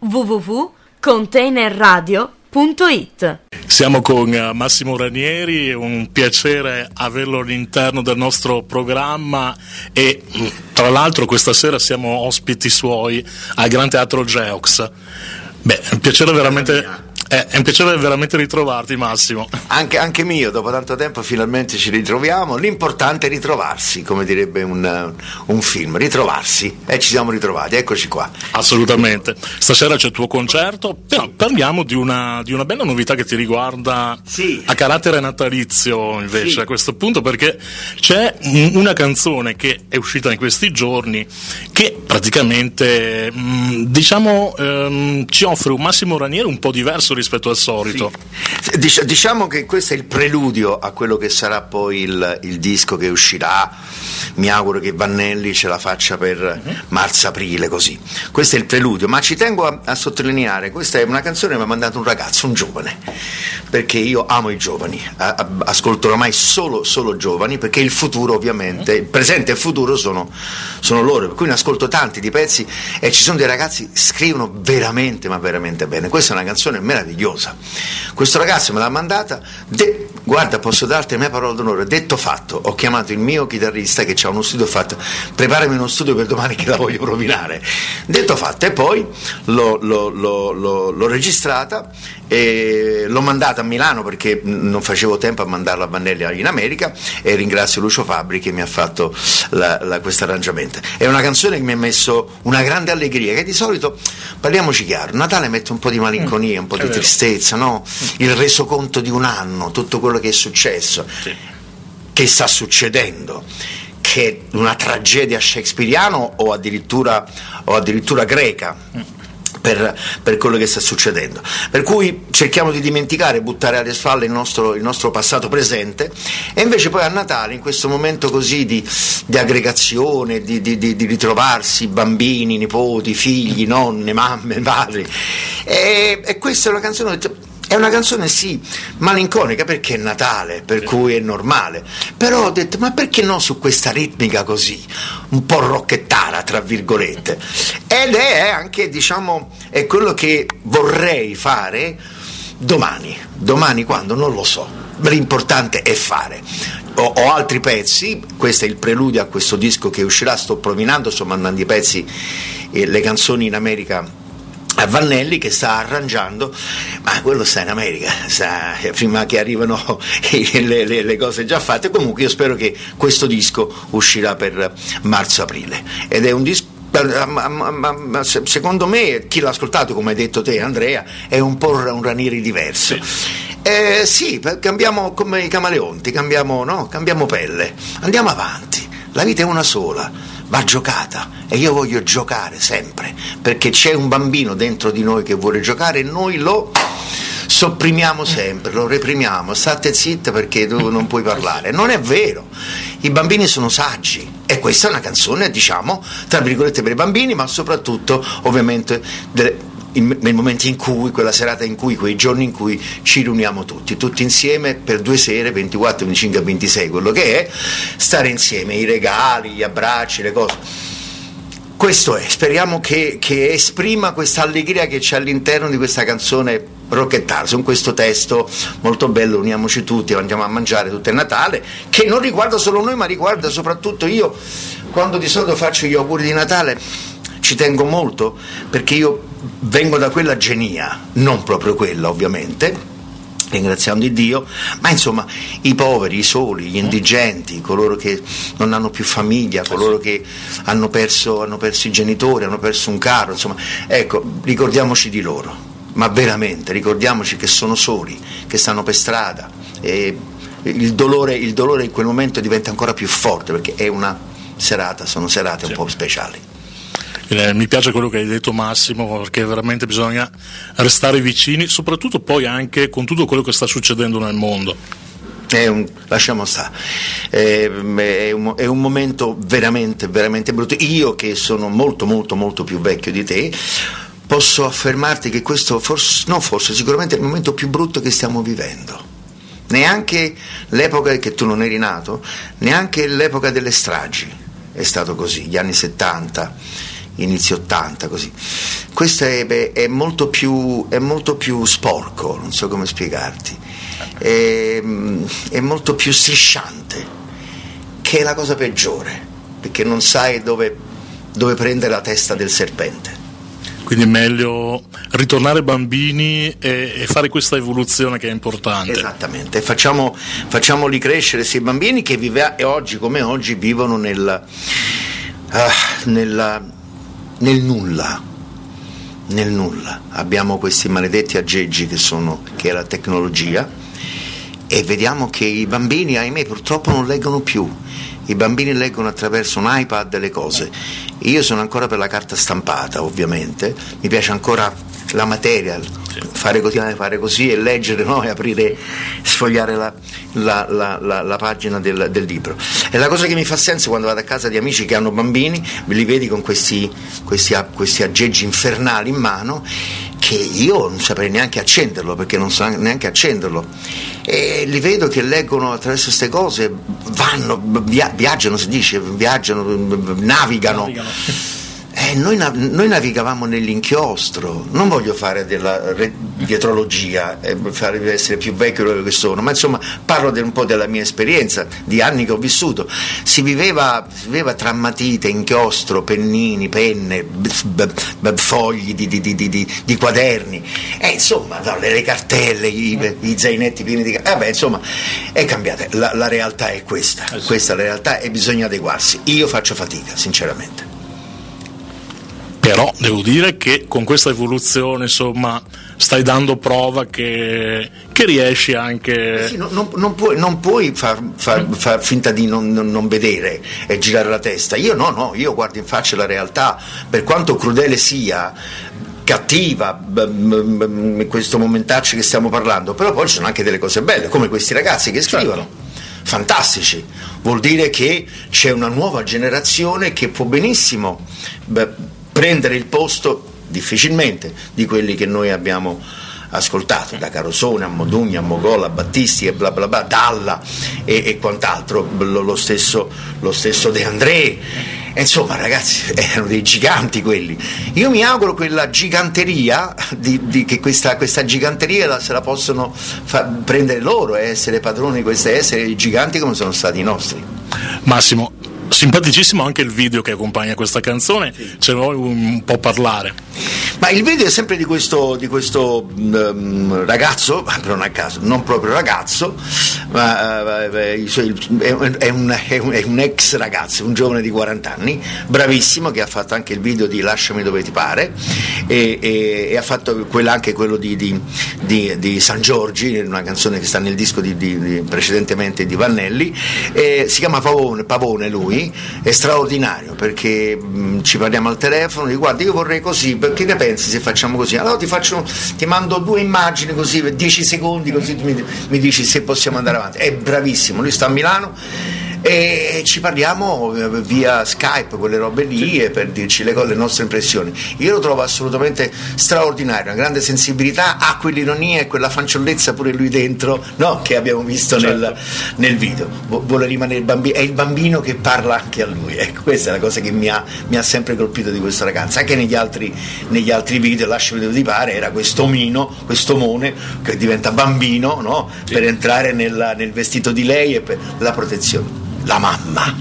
www.containerradio.it. Siamo con Massimo Ranieri, è un piacere averlo all'interno del nostro programma e tra l'altro questa sera siamo ospiti suoi al Gran Teatro Geox. Beh, è un piacere veramente ritrovarti, Massimo. Anche mio, dopo tanto tempo finalmente ci ritroviamo. L'importante è ritrovarsi, come direbbe un film, ritrovarsi, e ci siamo ritrovati, eccoci qua. Assolutamente. Stasera c'è il tuo concerto, però parliamo di una bella novità che ti riguarda, sì, a carattere natalizio invece, sì, a questo punto, perché c'è una canzone che è uscita in questi giorni che praticamente ci offre un Massimo Ranieri un po' diverso rispetto al solito. Sì. Diciamo che questo è il preludio a quello che sarà poi il disco che uscirà. Mi auguro che Vannelli ce la faccia per marzo-aprile, così. Questo è il preludio, ma ci tengo a sottolineare, questa è una canzone che mi ha mandato un ragazzo, un giovane, perché io amo i giovani, ascolto ormai solo giovani, perché il futuro ovviamente, il presente e il futuro sono loro, per cui ne ascolto tanti di pezzi e ci sono dei ragazzi che scrivono veramente, ma veramente bene. Questa è una canzone meravigliosa. Questo ragazzo me l'ha mandata, guarda, posso darti la mia parola d'onore, detto fatto, ho chiamato il mio chitarrista che c'ha uno studio, ho fatto preparami uno studio per domani che la voglio rovinare, detto fatto, e poi l'ho registrata e l'ho mandata a Milano perché non facevo tempo a mandarla a Vannelli in America, e ringrazio Lucio Fabbri che mi ha fatto questo arrangiamento. È una canzone che mi ha messo una grande allegria, che di solito, parliamoci chiaro, Natale mette un po' di malinconia, un po' di tristezza, no? Il resoconto di un anno, tutto quello che è successo, che sta succedendo, che è una tragedia shakespeariana o addirittura greca. Per quello che sta succedendo, per cui cerchiamo di dimenticare, buttare alle spalle il nostro passato presente, e invece poi a Natale, in questo momento così di aggregazione, di ritrovarsi bambini, nipoti, figli, nonne, mamme, padri, e questa è una canzone sì malinconica, perché è Natale, per cui è normale, però ho detto, ma perché no su questa ritmica così un po' rocchettara tra virgolette, ed è anche, diciamo, è quello che vorrei fare domani quando, non lo so, l'importante è fare. Ho altri pezzi, questo è il preludio a questo disco che uscirà, sto mandando i pezzi e le canzoni in America a Vannelli, che sta arrangiando, ma quello sta in America, prima che arrivano le cose già fatte. Comunque io spero che questo disco uscirà per marzo-aprile, ed è un disco, secondo me, chi l'ha ascoltato, come hai detto te Andrea, è un po' un Ranieri diverso. Sì, cambiamo come i camaleonti, cambiamo pelle, andiamo avanti, la vita è una sola, va giocata, e io voglio giocare sempre, perché c'è un bambino dentro di noi che vuole giocare, e noi lo sopprimiamo sempre, lo reprimiamo, state zitta perché tu non puoi parlare. Non è vero, i bambini sono saggi, e questa è una canzone, diciamo, tra virgolette, per i bambini, ma soprattutto ovviamente nel momento in cui, quella serata in cui, quei giorni in cui ci riuniamo tutti insieme per 2 sere, 24, 25 e 26, quello che è stare insieme, i regali, gli abbracci, le cose. Questo è, speriamo che esprima questa allegria che c'è all'interno di questa canzone rocchettara, con questo testo molto bello, uniamoci tutti, andiamo a mangiare, tutto è Natale, che non riguarda solo noi, ma riguarda soprattutto io, quando di solito faccio gli auguri di Natale, ci tengo molto, perché io vengo da quella genia, non proprio quella ovviamente, ringraziando Dio, ma insomma i poveri, i soli, gli indigenti, coloro che non hanno più famiglia, coloro che hanno perso i genitori, hanno perso un caro, insomma, ecco, ricordiamoci di loro, ma veramente ricordiamoci che sono soli, che stanno per strada, e il dolore in quel momento diventa ancora più forte, perché sono serate un po' speciali. Mi piace quello che hai detto, Massimo, perché veramente bisogna restare vicini, soprattutto poi anche con tutto quello che sta succedendo nel mondo. Lasciamo stare, è un momento veramente, veramente brutto. Io, che sono molto molto molto più vecchio di te, posso affermarti che questo sicuramente è il momento più brutto che stiamo vivendo. Neanche l'epoca che tu non eri nato, neanche l'epoca delle stragi è stato così, gli anni 70, inizio 80 così. Questo è molto più sporco, non so come spiegarti, è molto più strisciante, che è la cosa peggiore, perché non sai dove prendere la testa del serpente. Quindi è meglio ritornare bambini e fare questa evoluzione che è importante. Esattamente, facciamoli crescere questi bambini che oggi come oggi vivono nel nulla. Abbiamo questi maledetti aggeggi che è la tecnologia, e vediamo che i bambini, ahimè, purtroppo non leggono più. I bambini leggono attraverso un iPad le cose. Io sono ancora per la carta stampata, ovviamente, mi piace ancora la materia, fare così e leggere, no? E aprire, sfogliare la pagina del libro. E la cosa che mi fa senso quando vado a casa di amici che hanno bambini, li vedi con questi aggeggi infernali in mano, che io non saprei neanche accenderlo, perché non so neanche accenderlo, e li vedo che leggono attraverso queste cose, viaggiano, si dice, navigano. Noi navigavamo nell'inchiostro. Non voglio fare della dietrologia, deve essere più vecchio di quello che sono, ma insomma parlo un po' della mia esperienza, di anni che ho vissuto. Si viveva tra matite, inchiostro, pennini, penne, fogli di quaderni, insomma, no, le cartelle, i zainetti pieni di insomma, è cambiata. La realtà è questa è la realtà, e bisogna adeguarsi. Io faccio fatica, sinceramente. Però devo dire che con questa evoluzione, insomma, stai dando prova che riesci anche. Sì, non puoi far finta di non vedere e girare la testa. Io guardo in faccia la realtà, per quanto crudele sia, cattiva, questo momentaccio che stiamo parlando, però poi ci sono anche delle cose belle, come questi ragazzi che scrivono. Certo. Fantastici, vuol dire che c'è una nuova generazione che può benissimo prendere il posto, difficilmente, di quelli che noi abbiamo ascoltato, da Carosone a Modugno a Mogolla a Battisti e bla bla bla, Dalla e quant'altro, lo stesso De André. Insomma, ragazzi, erano dei giganti quelli. Io mi auguro quella giganteria, che questa giganteria se la possono prendere loro e essere padroni di essere giganti come sono stati i nostri. Massimo, simpaticissimo anche il video che accompagna questa canzone, sì. Ce ne vuoi un po' parlare? Ma il video è sempre di questo ragazzo, però non proprio ragazzo, ma è un ex ragazzo, un giovane di 40 anni, bravissimo, che ha fatto anche il video di Lasciami dove ti pare, e ha fatto anche quello di San Giorgi, una canzone che sta nel disco precedentemente di Vannelli, si chiama Pavone lui, è straordinario, perché ci parliamo al telefono, dico guarda, io vorrei così, perché ne pensi se facciamo così? Allora ti mando 2 immagini così per 10 secondi, così tu mi dici se possiamo andare avanti. È bravissimo, lui sta a Milano e ci parliamo via Skype, quelle robe lì, e per dirci le nostre impressioni. Io lo trovo assolutamente straordinario, una grande sensibilità, ha quell'ironia e quella fanciullezza pure lui dentro, no? Che abbiamo visto certo. nel video. Vuole rimanere bambino, è il bambino che parla anche a lui. Ecco, questa è la cosa che mi ha sempre colpito di questa ragazza. Anche negli altri video, Lasciami dove ti pare, era questo omino, questo mone che diventa bambino, no? Sì. Per entrare nel vestito di lei e per la protezione. La mamma,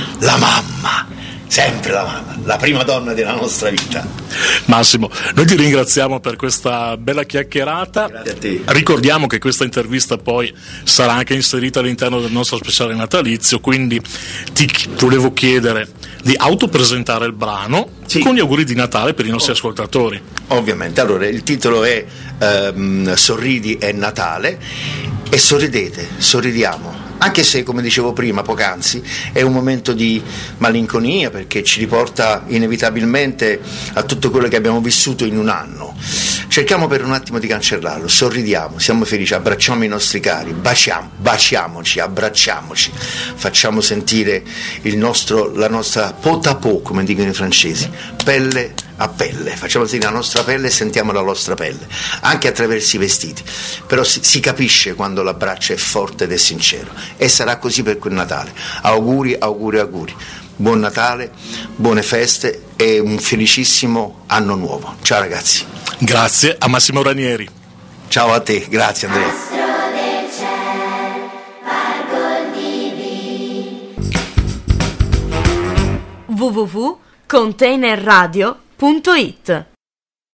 sempre la mamma, la prima donna della nostra vita. Massimo, noi ti ringraziamo per questa bella chiacchierata. Grazie a te. Ricordiamo che questa intervista poi sarà anche inserita all'interno del nostro speciale natalizio, quindi ti volevo chiedere di autopresentare il brano, sì, con gli auguri di Natale per i nostri ascoltatori. Ovviamente, allora il titolo è Sorridi è Natale, e sorridiamo. Anche se, come dicevo prima, poc'anzi, è un momento di malinconia, perché ci riporta inevitabilmente a tutto quello che abbiamo vissuto in un anno. Cerchiamo per un attimo di cancellarlo, sorridiamo, siamo felici, abbracciamo i nostri cari, baciamoci, abbracciamoci, facciamo sentire la nostra pot à pot, come dicono i francesi, pelle a pelle, facciamo sentire la nostra pelle e sentiamo la nostra pelle, anche attraverso i vestiti, però si capisce quando l'abbraccio è forte ed è sincero, e sarà così per quel Natale. Auguri, buon Natale, buone feste e un felicissimo anno nuovo. Ciao ragazzi. Grazie a Massimo Ranieri. Ciao a te, grazie Andrea. www.containerradio.it